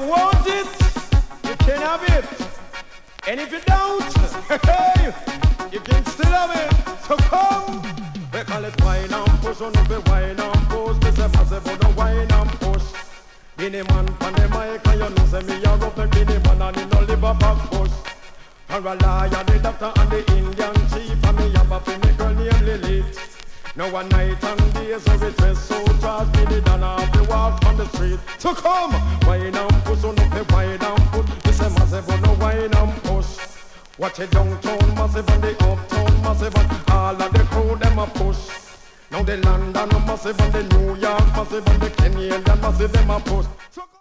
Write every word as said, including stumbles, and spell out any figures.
want it, you can have it. And if you don't, hey, you can still have it. So come. We call it wine and push, on the wine and push. This is massive for the wine and push. Mini man pan the mic and you know say me a rough and mini man and he no live a back push. For a liar, the doctor and the Indian chief, and me have a pretty girl named Lilith. Now one night and day so we dress so charged, me the done have to walk on the street. So come, wine and push, on up the wine and push. This is massive on the wine and push. Watch it downtown massive and the uptown massive and all of the crew them a push. Now the London massive and the New York massive and the Kenyan massive them a push. So